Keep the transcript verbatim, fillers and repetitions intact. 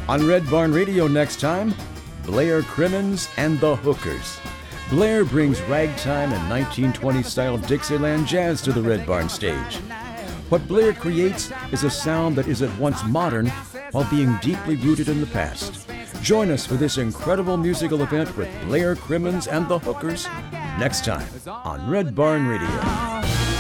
On Red Barn Radio next time, Blair Crimmins and the Hookers. Blair brings ragtime and nineteen twenties style Dixieland jazz to the Red Barn stage. What Blair creates is a sound that is at once modern while being deeply rooted in the past. Join us for this incredible musical event with Blair Crimmins and the Hookers next time on Red Barn Radio.